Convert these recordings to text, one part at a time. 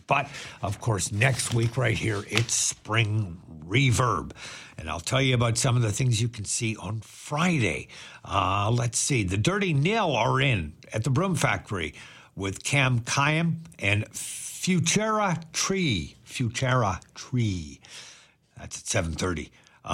But, of course, next week right here, it's Spring Reverb. And I'll tell you about some of the things you can see on Friday. Let's see. The Dirty Nil are in at the Broom Factory with Cam Kayam and Futura Tree. Futura Tree. That's at 7:30.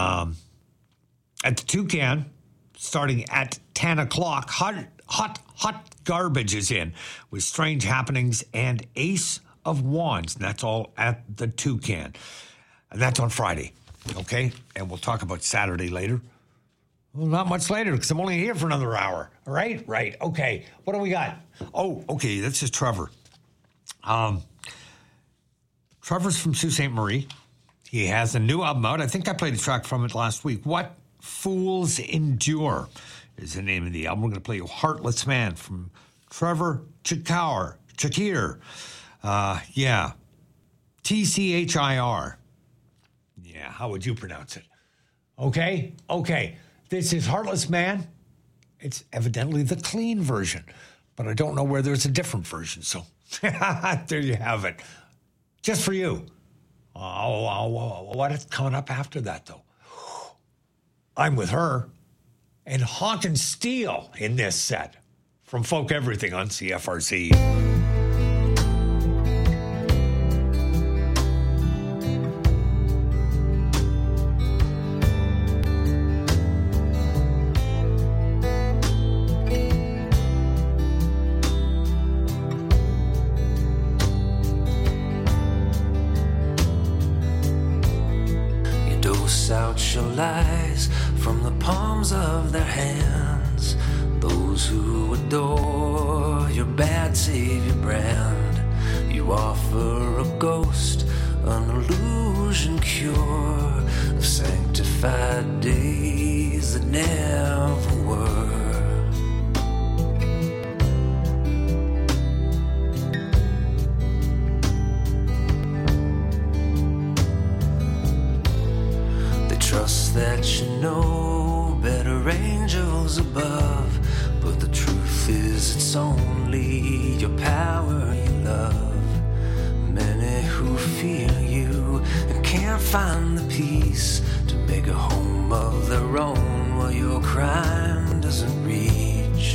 At the Toucan, starting at 10 o'clock, hot garbage is in with Strange Happenings and Ace of Wands. And that's all at the Toucan. And that's on Friday, okay? And we'll talk about Saturday later. Well, not much later, because I'm only here for another hour. All right? Right. Okay. What do we got? Oh, okay. This is Trevor. Trevor's from Sault Ste. Marie. He has a new album out. I think I played a track from it last week. What Fools Endure is the name of the album. We're going to play Heartless Man from Trevor Chakir. Yeah. Tchir. Yeah, how would you pronounce it? Okay. This is Heartless Man. It's evidently the clean version, but I don't know where there's a different version. So there you have it. Just for you. What is coming up after that, though? I'm with her and Honkin' Steel in this set from Folk Everything on CFRC. Your lies from the palms of their hands. Those who adore your bad savior brand. You offer a ghost, an illusion cure of sanctified days that never were. Trust that you know better angels above, but the truth is it's only your power you love. Many who fear you and can't find the peace to make a home of their own while your crime doesn't reach.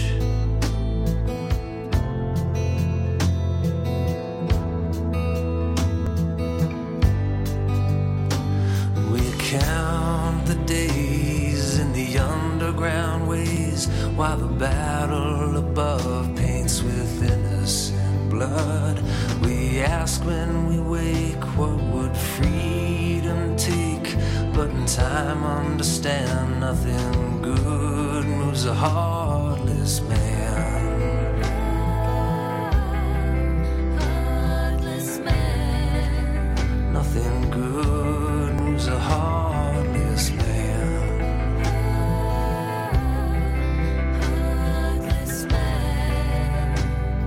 Count the days in the underground ways while the battle above paints with innocent blood. We ask when we wake, what would freedom take? But in time understand nothing good moves a heartless man. Heartless man. Nothing good moves a heartless man. Heartless man.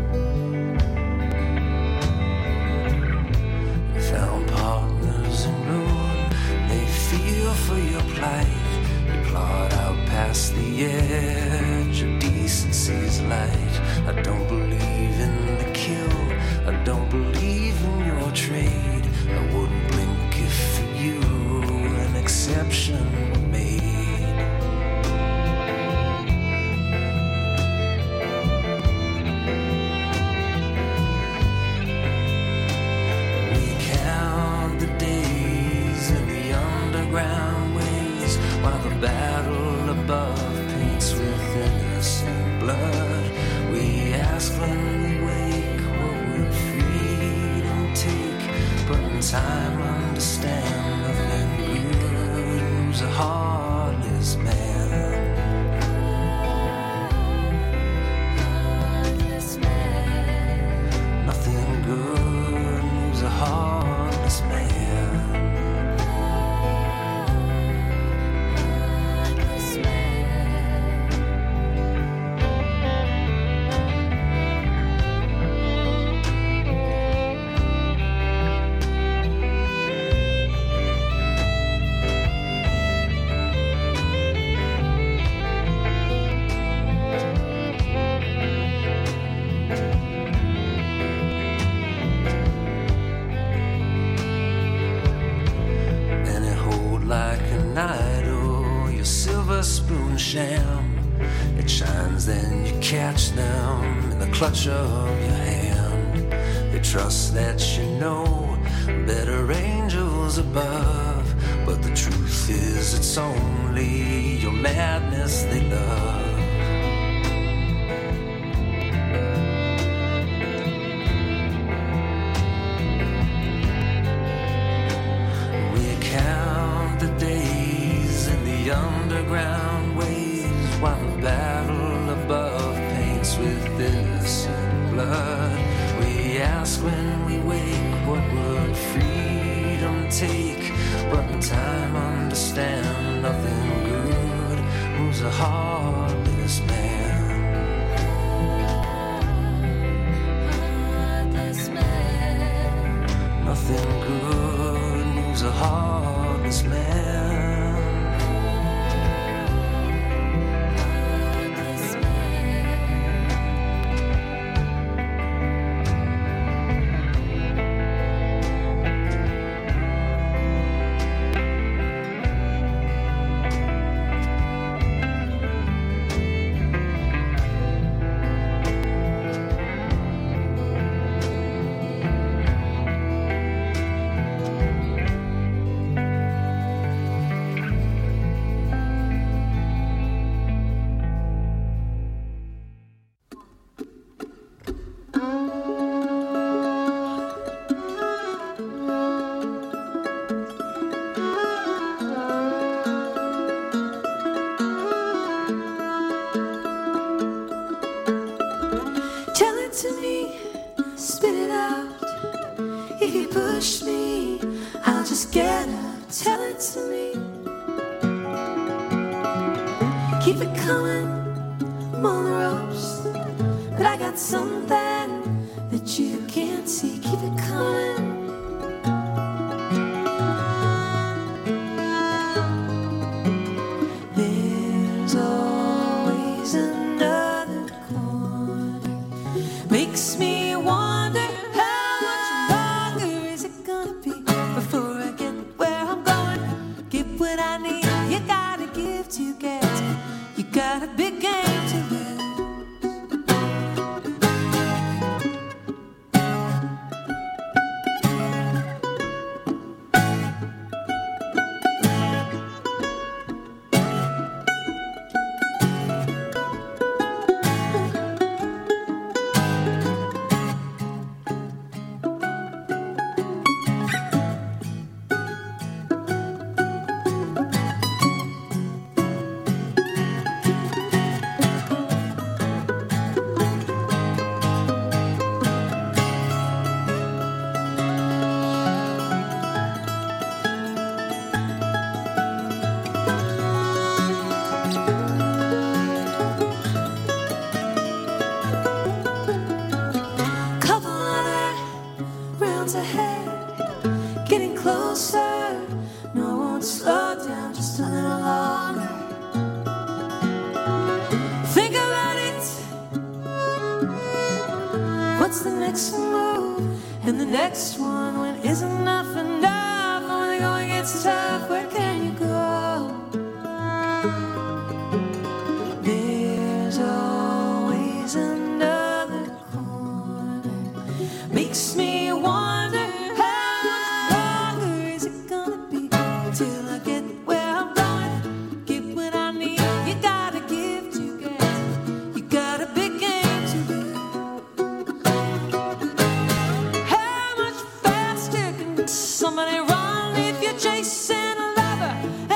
You found partners in ruin, they feel for your plight. You plot out past the edge of decency's light. I don't believe in the kill, I don't believe in your trade. I wouldn't blink if for you an exception were made. We count the days in the underground ways while the battle above paints with innocent blood. We ask when we wake, what would freedom take? But in time understand nothing good moves a heartless man. Heartless man. Nothing good moves a heartless man. Heartless man. sham. It shines, then you catch them in the clutch of your hand. They trust that you know better angels above, but the truth is it's only your madness they love. Underground ways while the battle above paints with innocent blood. We ask when we wake, what would freedom take? But in time understand nothing good moves a heartless man. Nothing good moves a heartless man. Somebody run if you're chasing a lover.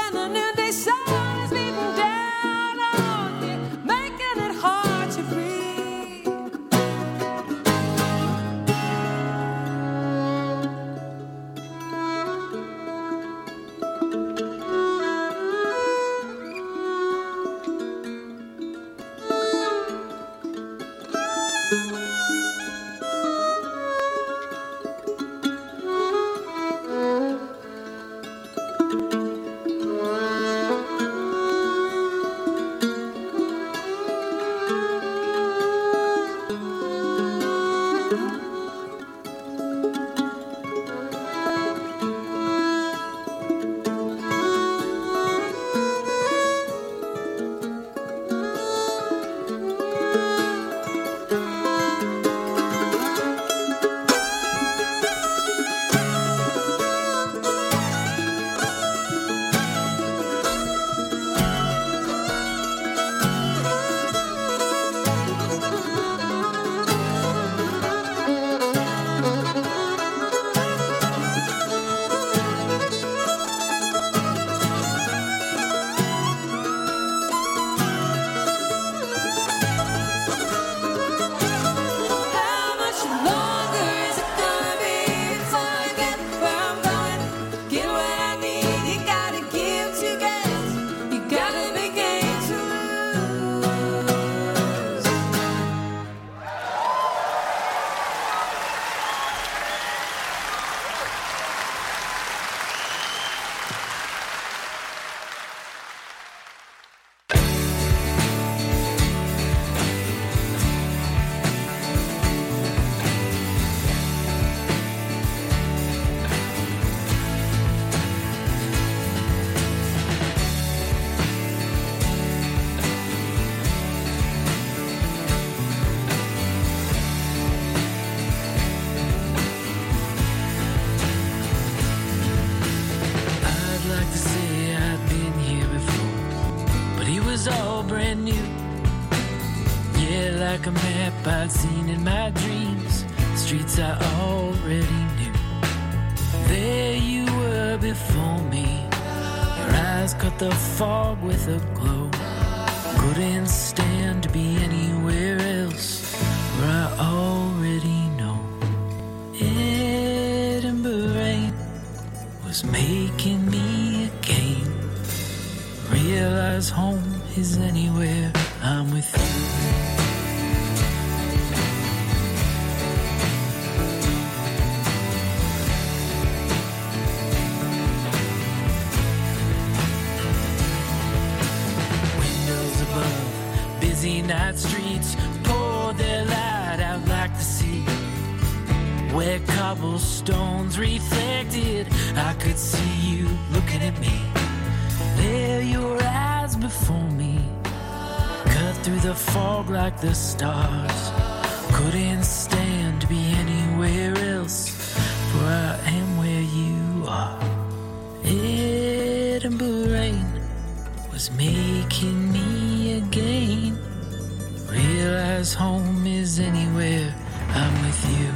was all brand new. Yeah, like a map I'd seen in my dreams, streets I already knew. There you were before me, your eyes cut the fog with a glow. Couldn't stand to be anywhere else where I already know. Edinburgh rain was making me again realize home is anywhere I'm with you. Night streets pour their light out like the sea, where cobblestones reflected. I could see you looking at me. There your eyes before me, cut through the fog like the stars. Couldn't stand to be anywhere else, for I am where you are. Edinburgh rain was making me again realize home is anywhere I'm with you.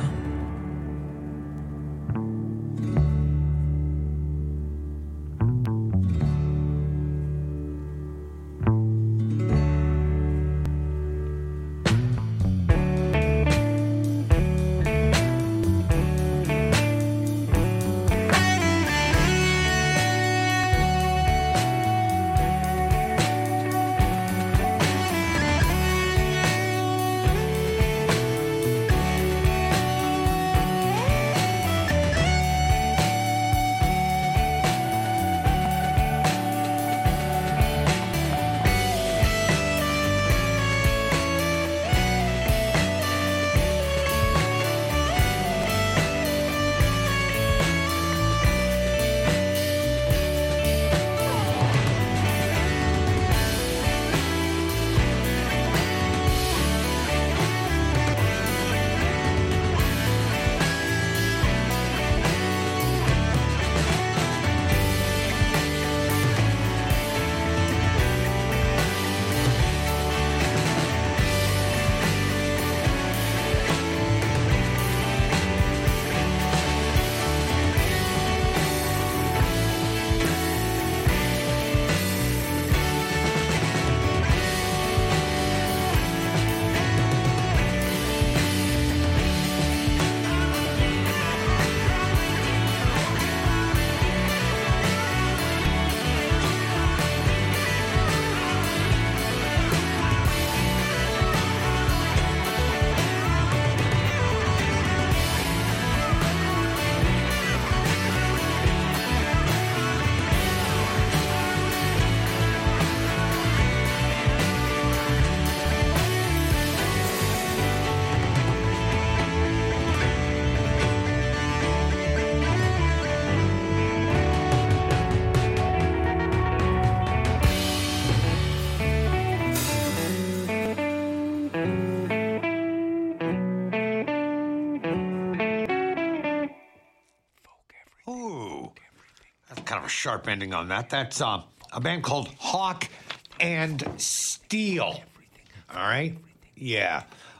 A sharp ending on that. That's a band called Hawk and Steel. All right? Yeah.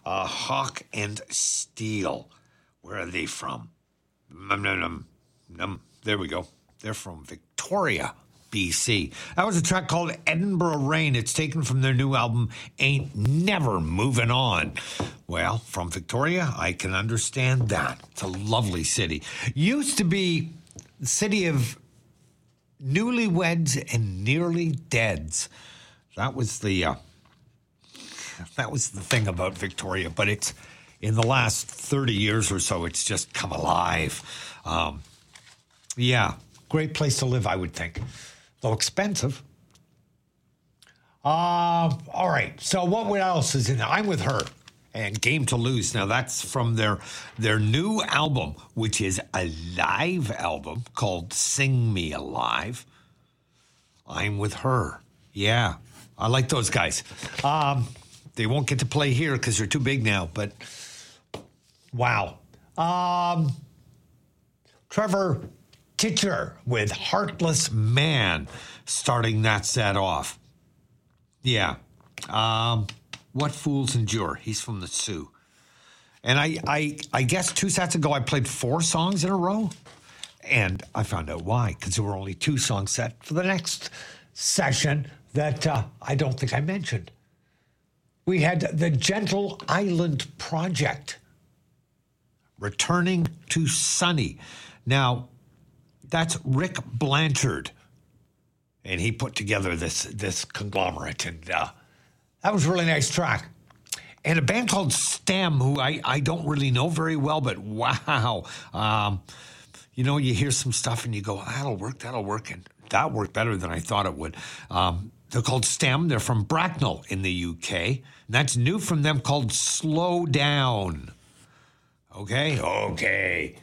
Hawk and Steel. Where are they from? There we go. They're from Victoria, BC. That was a track called Edinburgh Rain. It's taken from their new album, Ain't Never Moving On. Well, from Victoria, I can understand that. It's a lovely city. Used to be the city of newlyweds and nearly deads. That was the thing about Victoria, but it's in the last 30 years or so, it's just come alive. Yeah, great place to live, I would think. Though expensive. All right, so what else is in there? I'm With Her and Game to Lose. Now, that's from their new album, which is a live album called Sing Me Alive. I'm With Her. Yeah, I like those guys. They won't get to play here because they're too big now, but wow. Trevor Titcher with Heartless Man starting that set off. Yeah. What Fools Endure. He's from the Sioux. And I guess 2 sets ago I played 4 songs in a row. And I found out why, because there were only 2 songs set for the next session that I don't think I mentioned. We had the Gentle Island Project, Returning to Sunny. Now, that's Rick Blanchard. And he put together this conglomerate. And that was a really nice track. And a band called Stem, who I don't really know very well, but wow. You know, you hear some stuff and you go, that'll work. And that worked better than I thought it would. They're called Stem. They're from Bracknell in the UK. And that's new from them, called Slow Down. Okay.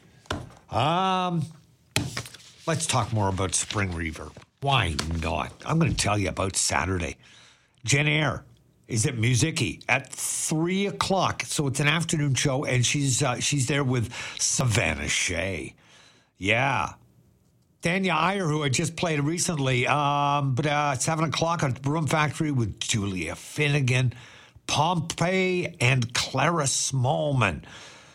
Let's talk more about Spring Reverb. Why not? I'm going to tell you about Saturday. Jen Eyre is at Musiki at 3 o'clock. So it's an afternoon show, and she's there with Savannah Shea. Yeah. Dania Iyer, who I just played recently, but at 7 o'clock at Broom Factory with Julia Finnegan, Pompey, and Clara Smallman.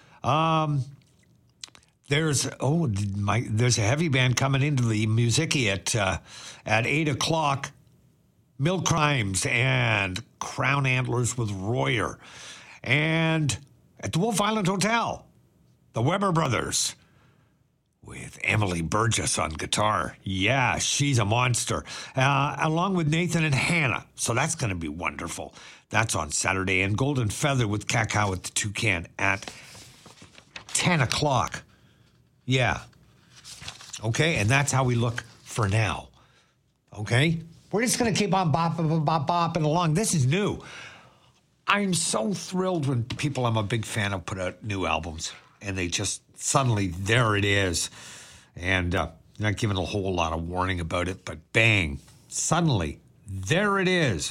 There's a heavy band coming into the Musiki at 8 o'clock. Mill Crimes and Crown Antlers with Royer. And at the Wolf Island Hotel, the Weber Brothers with Emily Burgess on guitar. Yeah, she's a monster. Along with Nathan and Hannah. So that's going to be wonderful. That's on Saturday. And Golden Feather with Cacao at the Toucan at 10 o'clock. Yeah. Okay, and that's how we look for now. Okay? We're just going to keep on bopping along. This is new. I'm so thrilled when people I'm a big fan of put out new albums, and they just suddenly, there it is. And not giving a whole lot of warning about it, but bang, suddenly, there it is.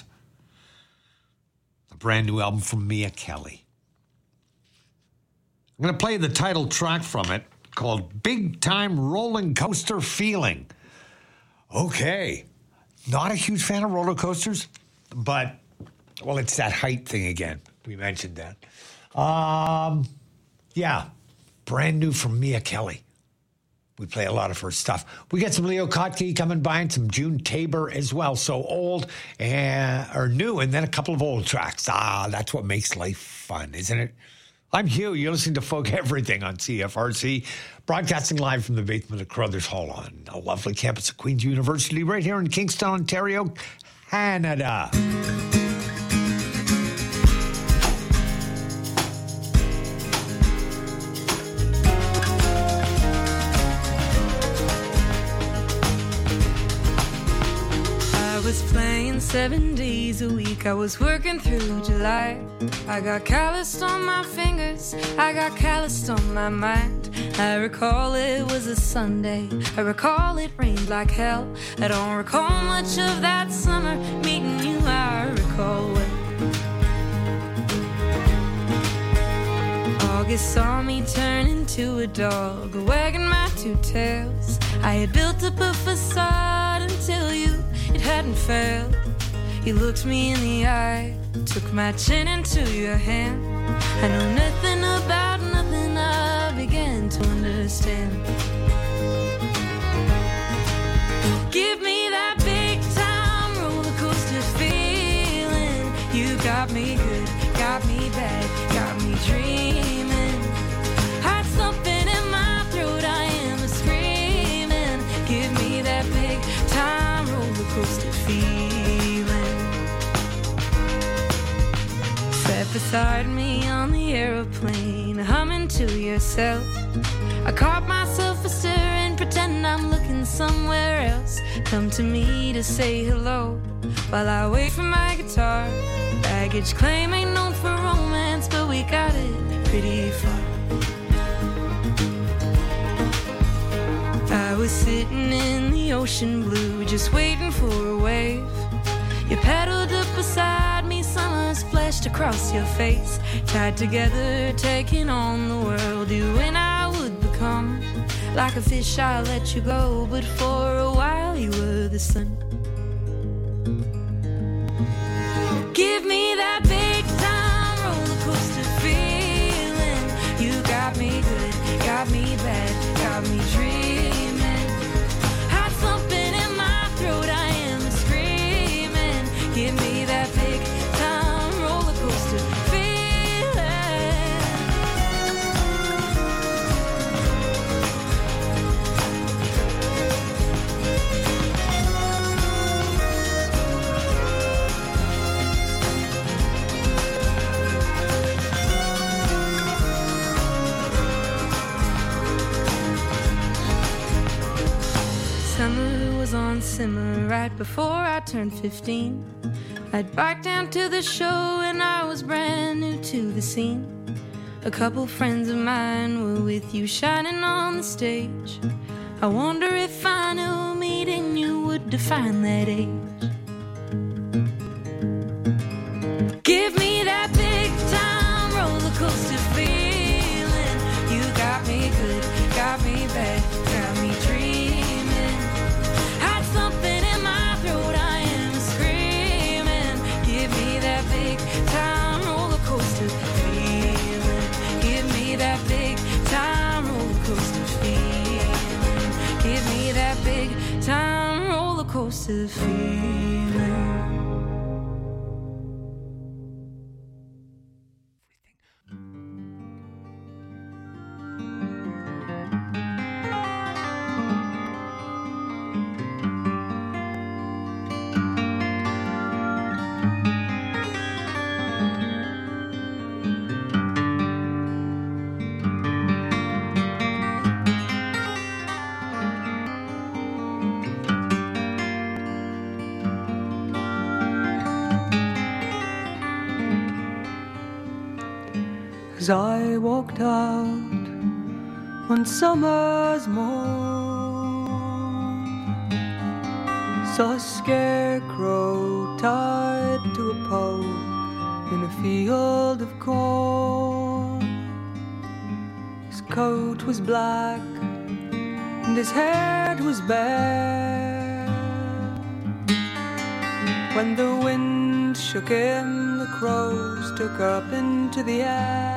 A brand new album from Mia Kelly. I'm going to play the title track from it, called Big Time Rolling Coaster Feeling. Okay. Not a huge fan of roller coasters, but, well, it's that height thing again. We mentioned that. Yeah. Brand new from Mia Kelly. We play a lot of her stuff. We got some Leo Kottke coming by and some June Tabor as well. So old or new, and then a couple of old tracks. That's what makes life fun, isn't it? I'm Hugh. You're listening to Folk Everything on CFRC, broadcasting live from the basement of Crothers Hall on a lovely campus of Queen's University right here in Kingston, Ontario, Canada. I was playing 7 days a week. I was working through July. I got calloused on my fingers, I got calloused on my mind. I recall it was a Sunday, I recall it rained like hell. I don't recall much of that summer meeting you, I recall well. August saw me turn into a dog, wagging my 2 tails. I had built up a facade until it hadn't failed. You looked me in the eye, took my chin into your hand. I know nothing about nothing, I began to understand. Give me that big time roller coaster feeling. You got me good, got me bad, got me dreaming. Had something in my throat, I am a screaming. Give me that big time roller coaster feeling. Sat beside me on the aeroplane, humming to yourself. I caught myself a stirring, pretend I'm looking somewhere else. Come to me to say hello while I wait for my guitar. Baggage claim ain't known for romance, but we got it pretty far. I was sitting in the ocean blue, just waiting for a wave. You pedaled up beside me, summer splashed across your face. Tied together, taking on the world, you and I would become. Like a fish, I let you go, but for a while you were the sun. Give me that big time roller coaster feeling. You got me good, got me bad, got me dreaming. Had something in my throat, I am screaming. Give me that big time roller coaster feeling. Summer was on simmer right before I turned 15. I'd biked down to the show and I was brand new to the scene. A couple friends of mine were with you shining on the stage. I wonder if I knew meeting you would define that age. Give me that big time roller coaster feeling. You got me good, got me bad, got me dreaming. Had something in my throat, I am screaming. Give me that big time roller coaster feeling. Give me that big time roller coaster feeling. Give me that big time roller coaster feeling. As I walked out one summer's morn, saw a scarecrow tied to a pole in a field of corn. His coat was black and his head was bare. When the wind shook him, the crows took up into the air.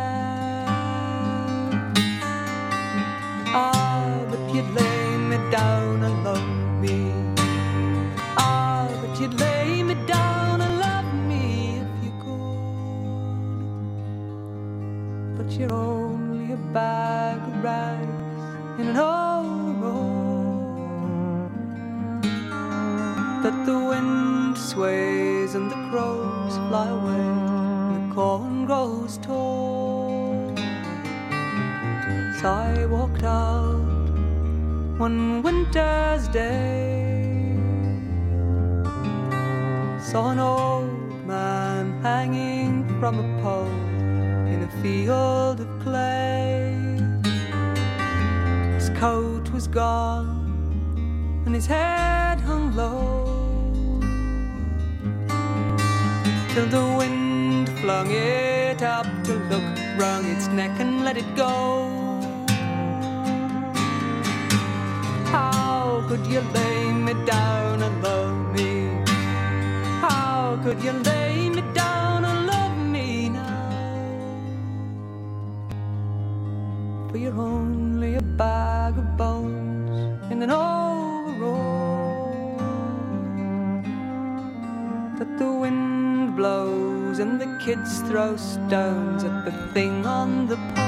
Ah, but you'd lay me down and love me. Ah, but you'd lay me down and love me if you could. But you're only a bag of rags in an overall that the wind sways and the crows fly away and the corn grows tall. As I walked out one winter's day, saw an old man hanging from a pole in a field of clay. His coat was gone and his head hung low, till the wind flung it up to look, wrung its neck and let it go. How could you lay me down and love me? How could you lay me down and love me now? For you're only a bag of bones in an overall that the wind blows and the kids throw stones at the thing on the pole.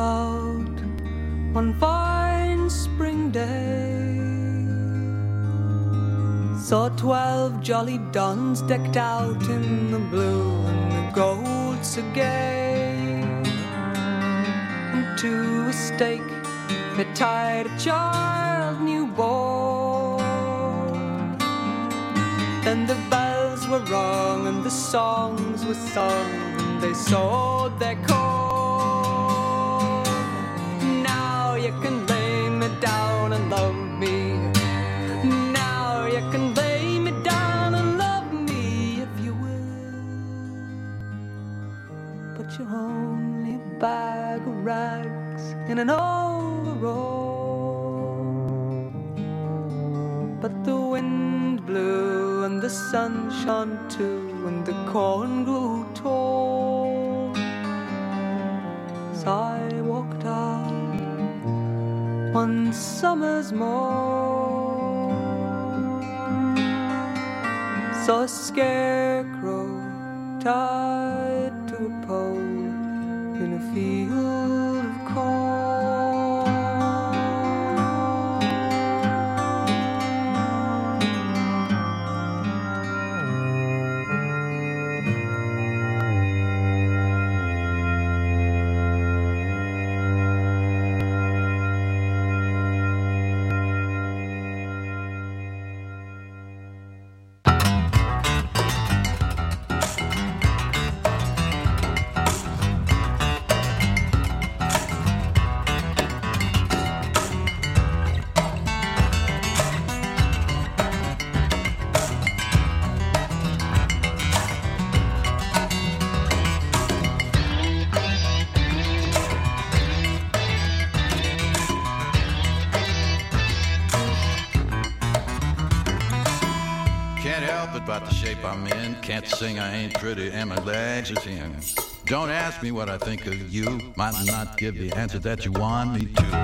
out one fine spring day. Saw 12 jolly dons decked out in the blue and the gold so gay. And to a stake they tied a child newborn. Then the bells were rung and the songs were sung, and they sowed their corn. Now you can lay me down and love me. Now you can lay me down and love me if you will. But you're only a bag of rags in an overall. But the wind blew and the sun shone too, and the corn grew tall. As I walked out one summer's morn, saw a scarecrow tied to a pole in a field of corn. About the shape I'm in, can't sing, I ain't pretty, and my legs are thin. Don't ask me what I think of you, might not give the answer that you want me to.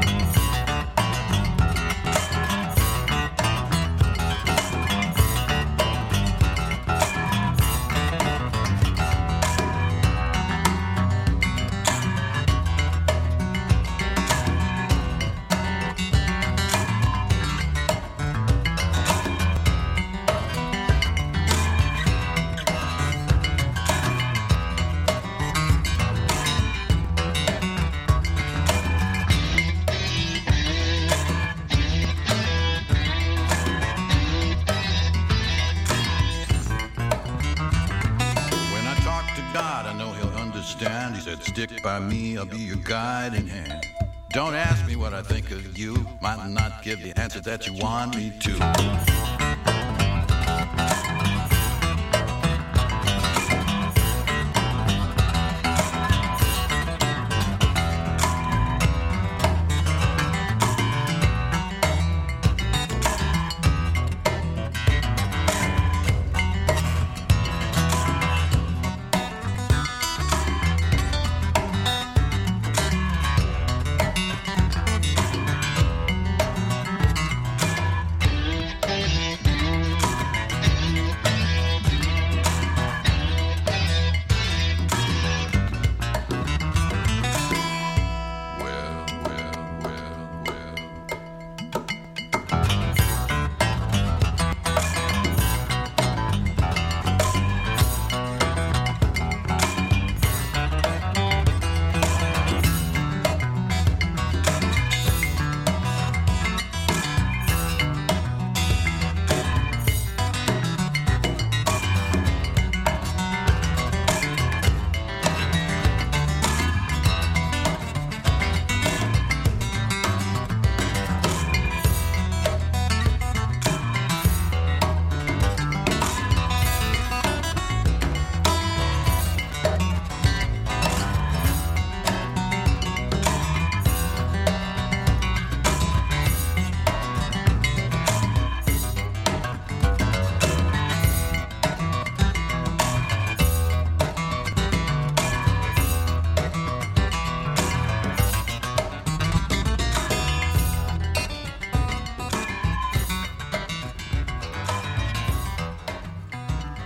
Stick by me, I'll be your guiding hand. Don't ask me what I think of you, might not give the answer that you want me to.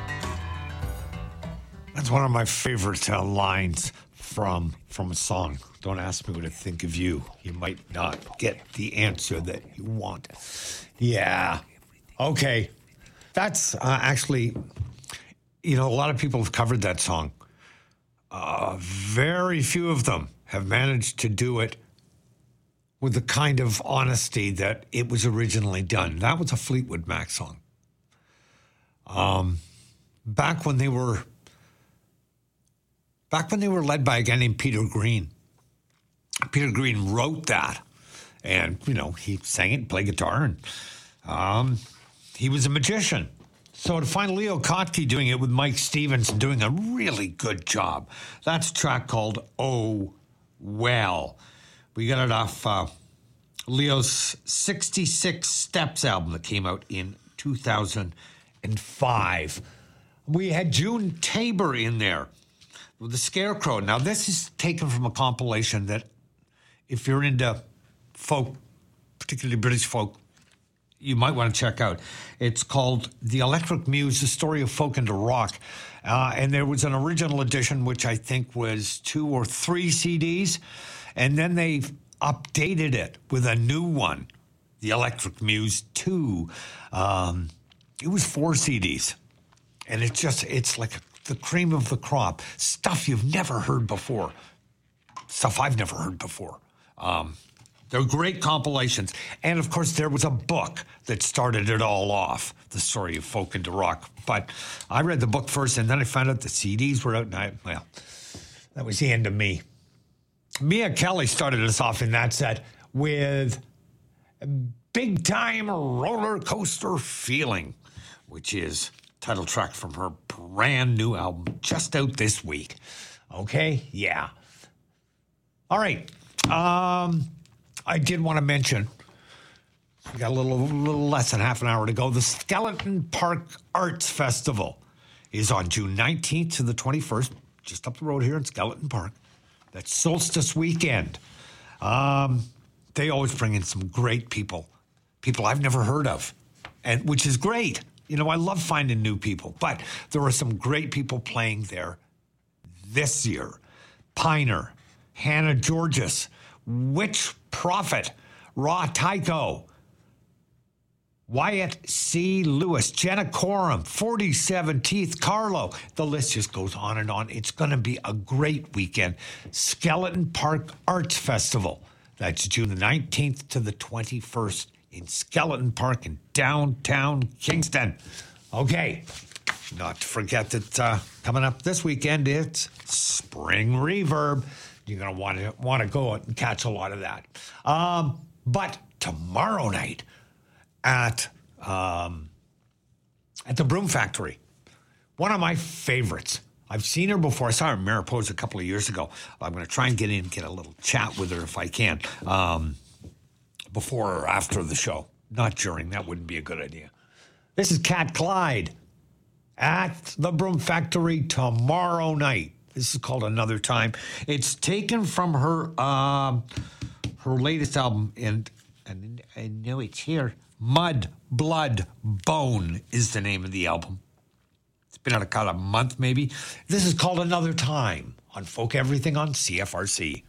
One of my favorite lines from a song. Don't ask me what to think of you. You might not get the answer that you want. Yeah. Okay. That's actually, a lot of people have covered that song. Very few of them have managed to do it with the kind of honesty that it was originally done. That was a Fleetwood Mac song. Back when they were led by a guy named Peter Green. Peter Green wrote that, and he sang it, played guitar, and he was a magician. So to find Leo Kottke doing it with Mike Stevens and doing a really good job, that's a track called "Oh Well." We got it off Leo's 66 Steps album that came out in 2005. We had June Tabor in there with the Scarecrow. Now, this is taken from a compilation that, if you're into folk, particularly British folk, you might want to check out. It's called The Electric Muse, The Story of Folk into Rock. And there was an original edition, which I think was 2 or 3 CDs. And then they updated it with a new one, The Electric Muse 2. It was 4 CDs. And it's like the cream of the crop. Stuff you've never heard before. Stuff I've never heard before. They're great compilations. And, of course, there was a book that started it all off, The Story of Folk into Rock. But I read the book first, and then I found out the CDs were out, and that was the end of me. Mia Kelly started us off in that set with Big Time Roller Coaster Feeling, which is title track from her brand new album, just out this week. Okay? Yeah. All right. I did want to mention, we got a little less than half an hour to go. The Skeleton Park Arts Festival is on June 19th to the 21st, just up the road here in Skeleton Park. That's Solstice Weekend. They always bring in some great people I've never heard of, and which is great. I love finding new people, but there are some great people playing there this year. Piner, Hannah Georges, Witch Prophet, Raw Tycho, Wyatt C. Lewis, Jenna Coram, 47 Teeth, Carlo. The list just goes on and on. It's going to be a great weekend. Skeleton Park Arts Festival. That's June the 19th to the 21st in Skeleton Park in downtown Kingston. Okay, not to forget that coming up this weekend, it's Spring Reverb. You're going to want to go out and catch a lot of that. But tomorrow night at the Broom Factory, one of my favorites. I've seen her before. I saw her in Mariposa a couple of years ago. I'm going to try and get in and get a little chat with her if I can before or after the show. Not during. That wouldn't be a good idea. This is Cat Clyde at the Broom Factory tomorrow night. This is called Another Time. It's taken from her latest album, and I know it's here. Mud, Blood, Bone is the name of the album. It's been out about a month, maybe. This is called Another Time on Folk Everything on CFRC.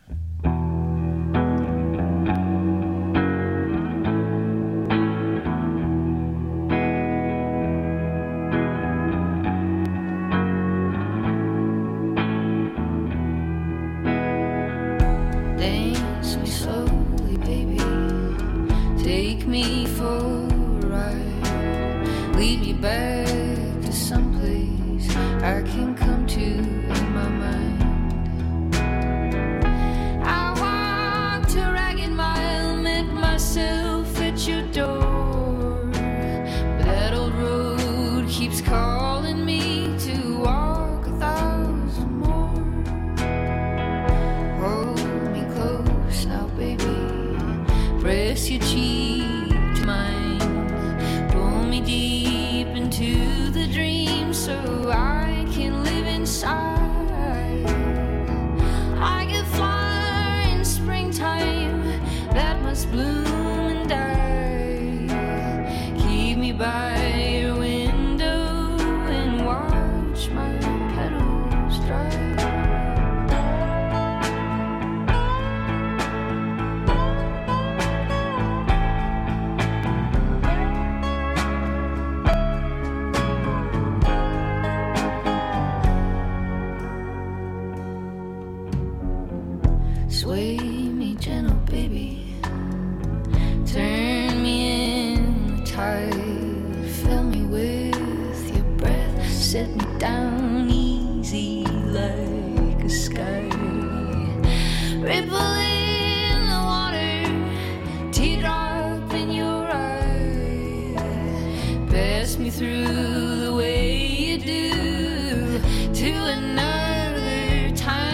down easy like a sky. Ripple in the water, teardrop in your eye. Pass me through the way you do to another time.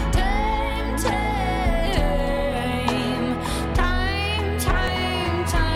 Time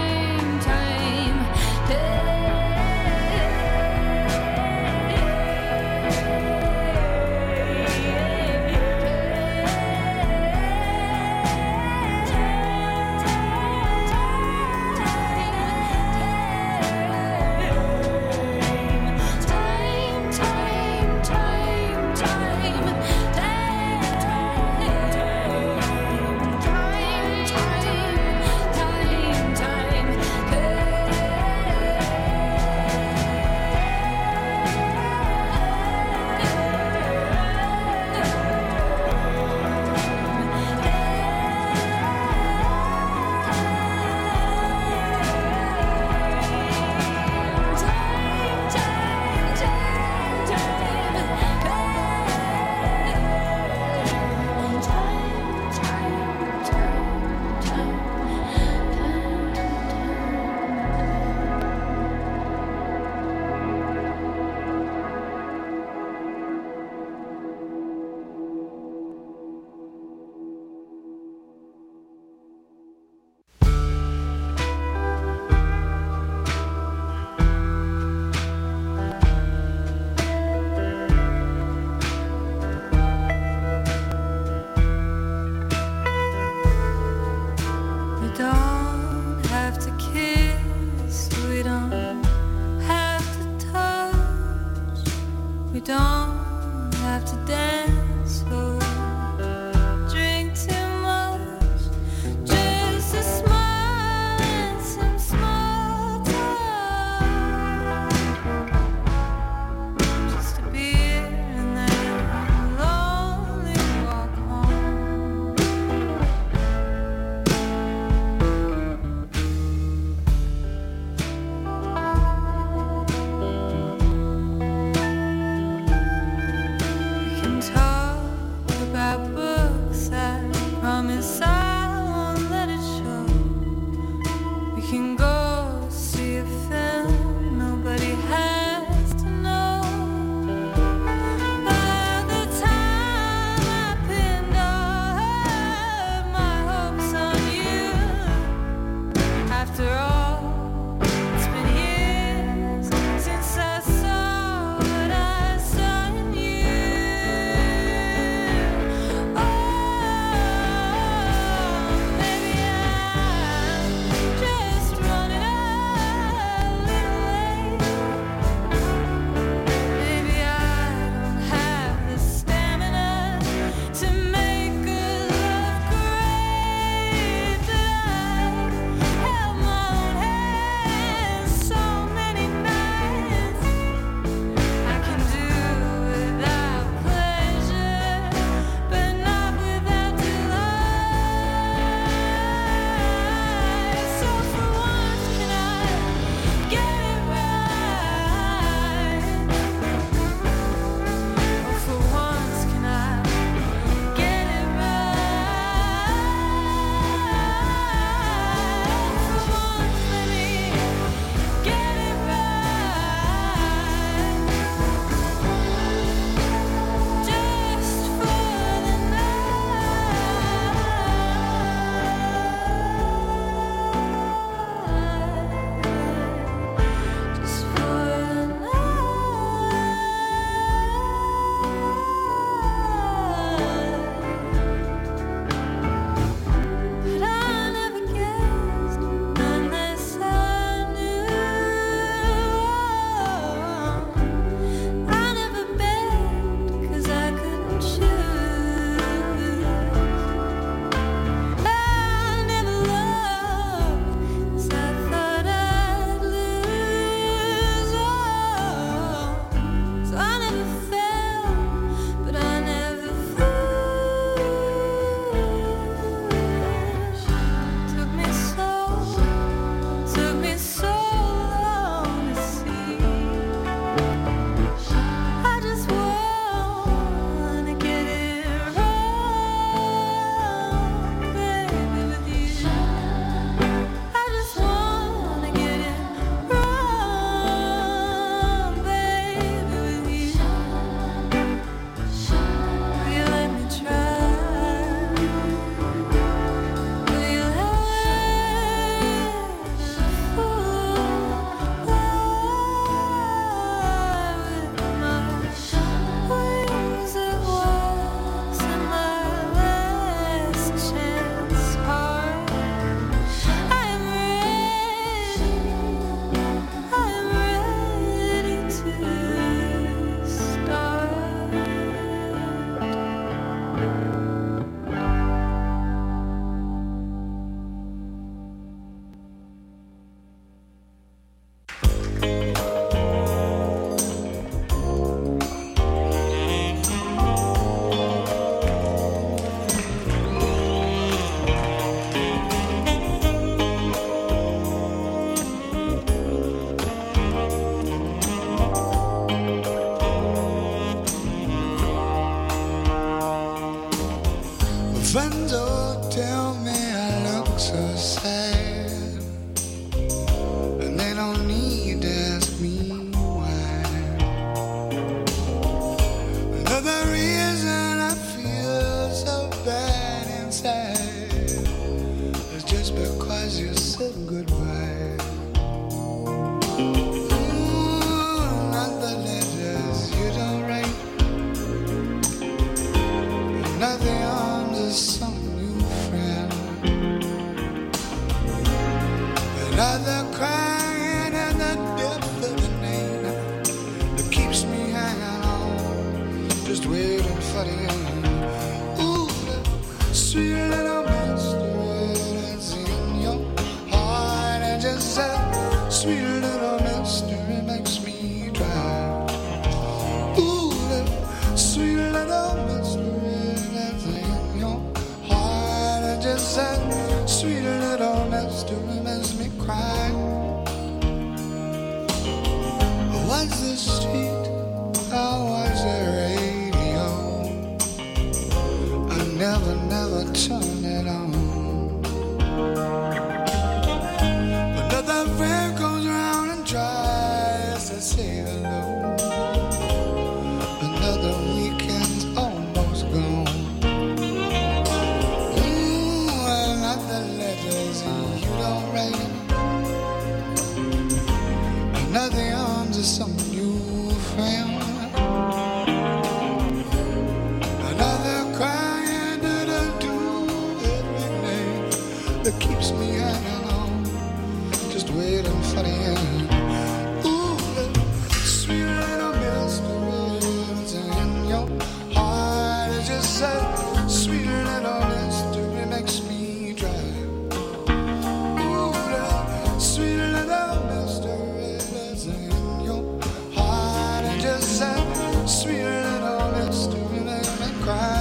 Friends all tell me I look so sad, and they don't need to ask me why. Another reason I feel so bad inside is just because you said goodbye. Ooh, not the letters you don't write, not the arms of some new friend, not the crying and the depth of the night that keeps me hanging on, just waiting for the end. Ooh, the sweet little mystery that's in your heart, and just that sweet little mystery makes me cry. Ooh, the sweet little mystery that's in your heart, and just that sweet little mystery makes me cry. Was the street? How was the radio? I never turned it on. Another friend goes around and tries to say hello. Another weekend's almost gone. Ooh, and not the letters you don't write, and not the arms of some new friend. Another crying that I do every night that keeps me hanging on, just waiting for the end. Ooh, the sweet little mystery that's in your heart, it's just that sweet little mystery makes me dry. Ooh, the sweet little mystery that's in your heart, and just that sweet little mystery makes me cry.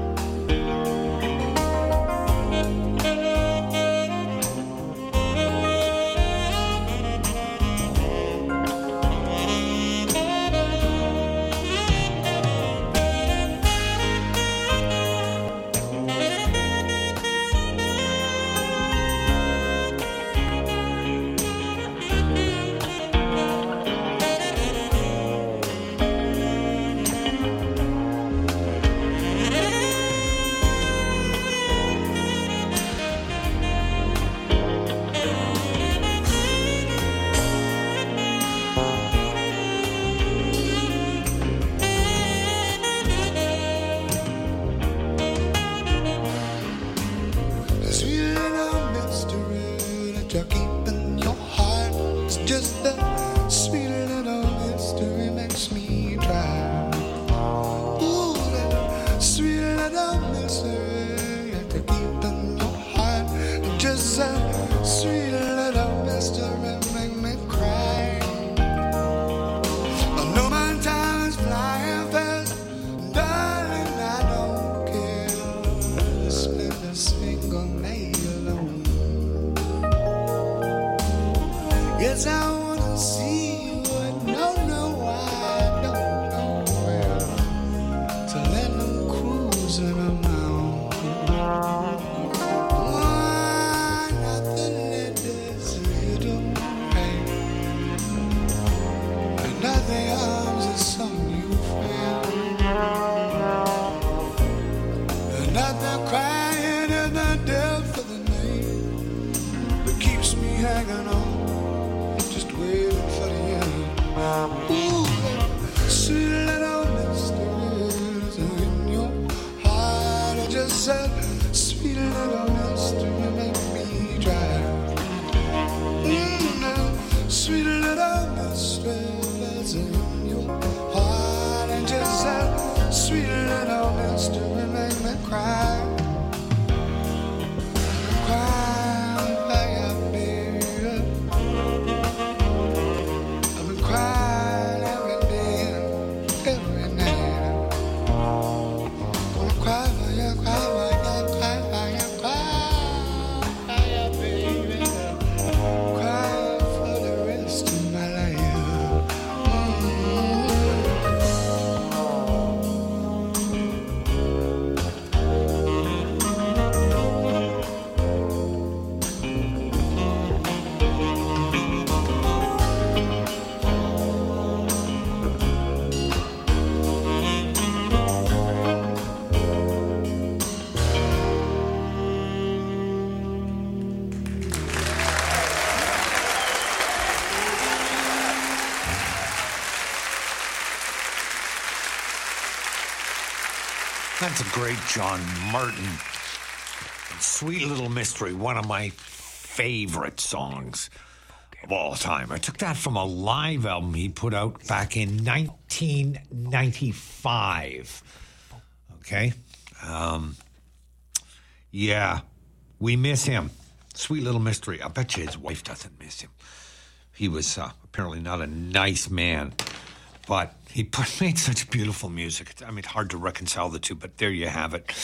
The sweet little mystery that you keep in your heart, it's just the sweet little mystery makes me cry. Ooh, that sweet little mystery that you keep in your heart, it's just that sweet little mystery make me cry. I know my time is flying fast, darling, I don't care to spend a single night alone. Yes, I wanna see you, I don't know why, I don't know where, to let them cruising around. That's a great John Martin. Sweet Little Mystery, one of my favorite songs of all time. I took that from a live album he put out back in 1995. Okay? Yeah, we miss him. Sweet Little Mystery. I bet you his wife doesn't miss him. He was apparently not a nice man, but he made such beautiful music. I mean, hard to reconcile the two, but there you have it.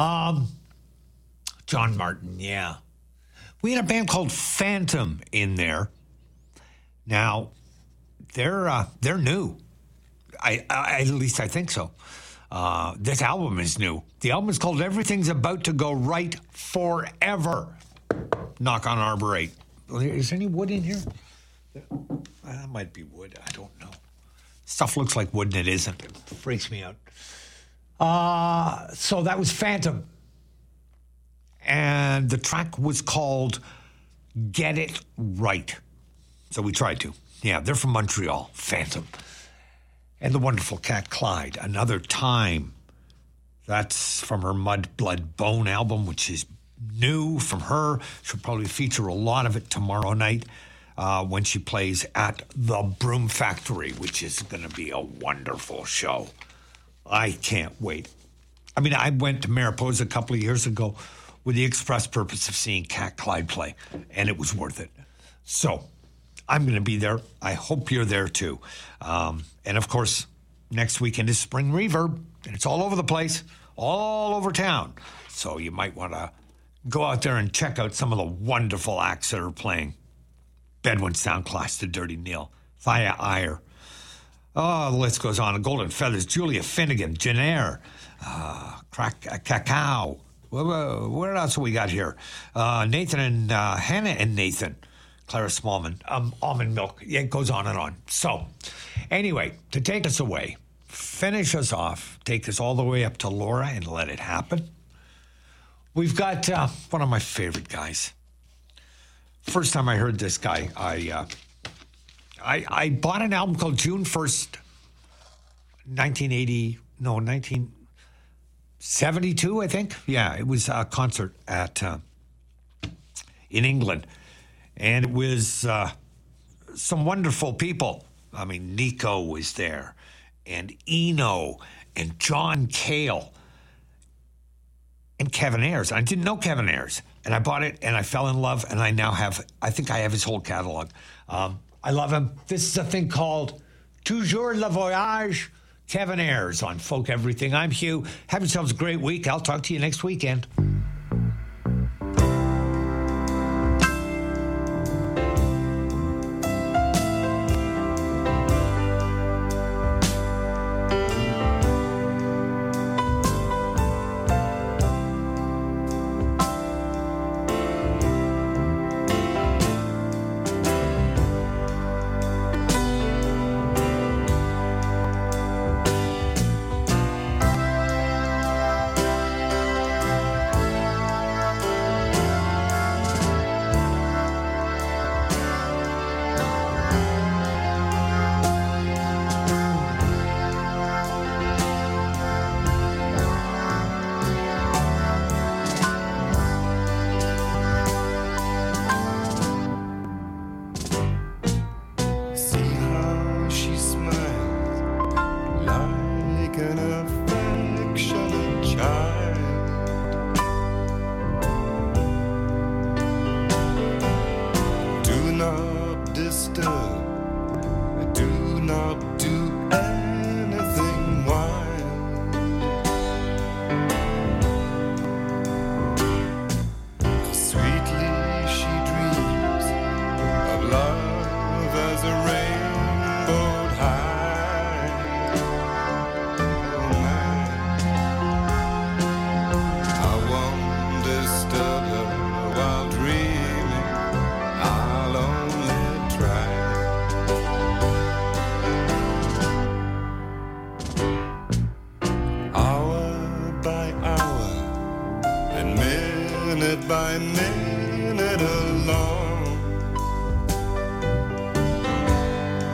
John Martin, yeah. We had a band called Phantom in there. Now, they're new. I at least I think so. This album is new. The album is called Everything's About to Go Right Forever. Knock on Arbor 8. Is there any wood in here? That might be wood. I don't know. Stuff looks like wood and it isn't. It freaks me out. So that was Phantom. And the track was called Get It Right. So we tried to. Yeah, they're from Montreal, Phantom. And the wonderful Cat Clyde, Another Time. That's from her Mud, Blood, Bone album, which is new from her. She'll probably feature a lot of it tomorrow night when she plays at the Broom Factory, which is going to be a wonderful show. I can't wait. I mean, I went to Mariposa a couple of years ago with the express purpose of seeing Cat Clyde play, and it was worth it. So I'm going to be there. I hope you're there too. And of course, next weekend is Spring Reverb, and it's all over the place, all over town. So you might want to go out there and check out some of the wonderful acts that are playing. Bedouin Sound Class, The Dirty Neil, Thaya Iyer. Oh, the list goes on. Golden Feathers, Julia Finnegan, Jennair, Cacao. What else we got here? Nathan and Hannah and Nathan. Clara Smallman. Almond Milk. Yeah, it goes on and on. So, anyway, to take us away, finish us off, take us all the way up to Laura and Let It Happen. We've got one of my favorite guys. First time I heard this guy, I bought an album called June 1st, 1972, I think. Yeah, it was a concert at in England. And it was some wonderful people. I mean, Nico was there, and Eno, and John Cale, and Kevin Ayers. I didn't know Kevin Ayers, and I bought it, and I fell in love, and I now have, I think I have his whole catalog. I love him. This is a thing called Toujours le Voyage, Kevin Ayers on Folk Everything. I'm Hugh. Have yourselves a great week. I'll talk to you next weekend.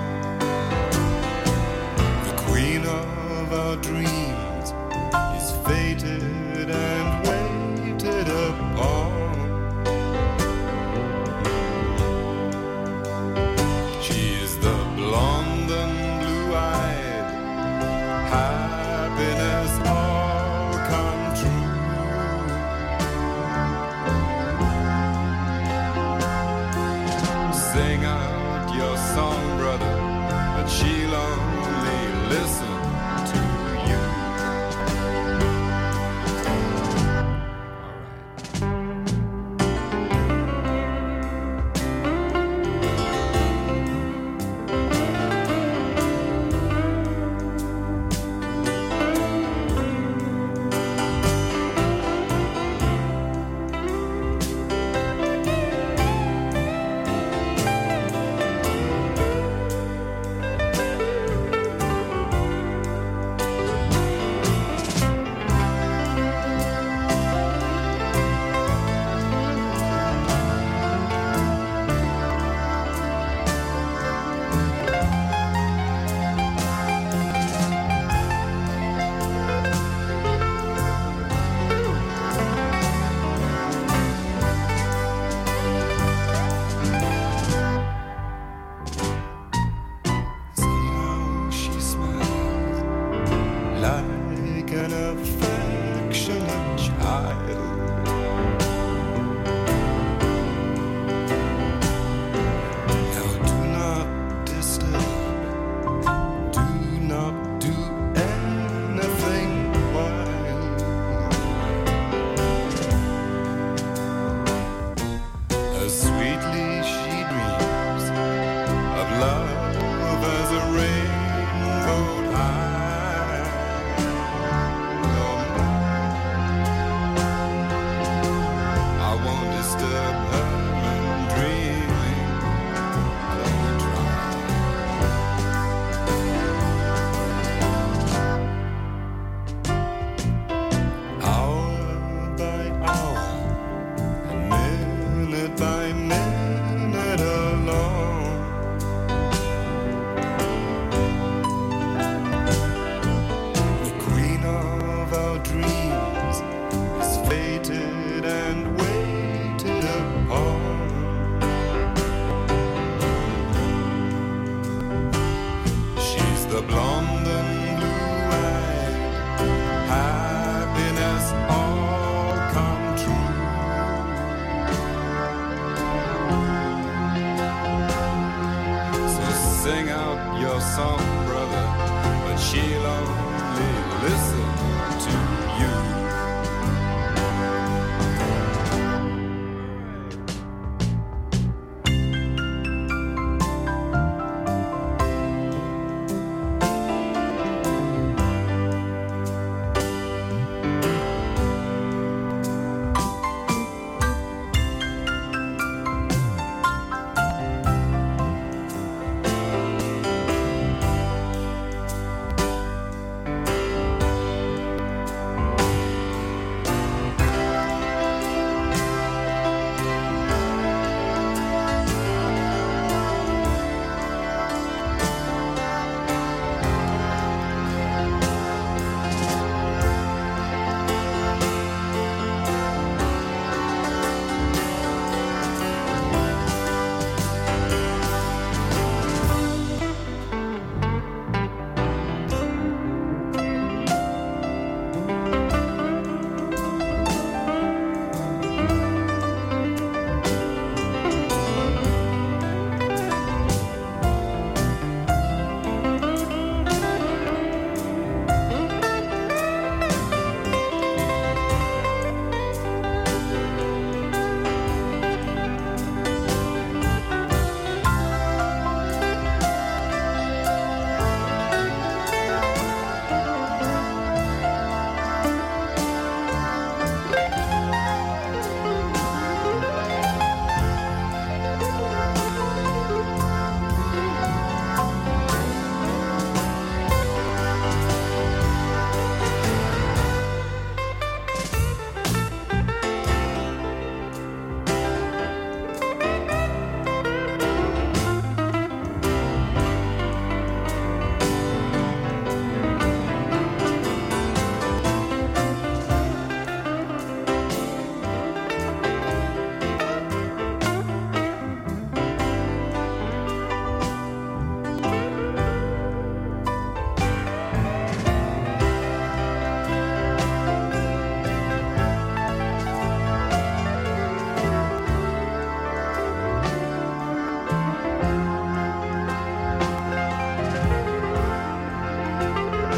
Queen of our dreams is fated and waited upon. She's the blonde and blue-eyed, happiness all come true. Sing out your song, brother, but she'll only listen to you. Like an affectionate child,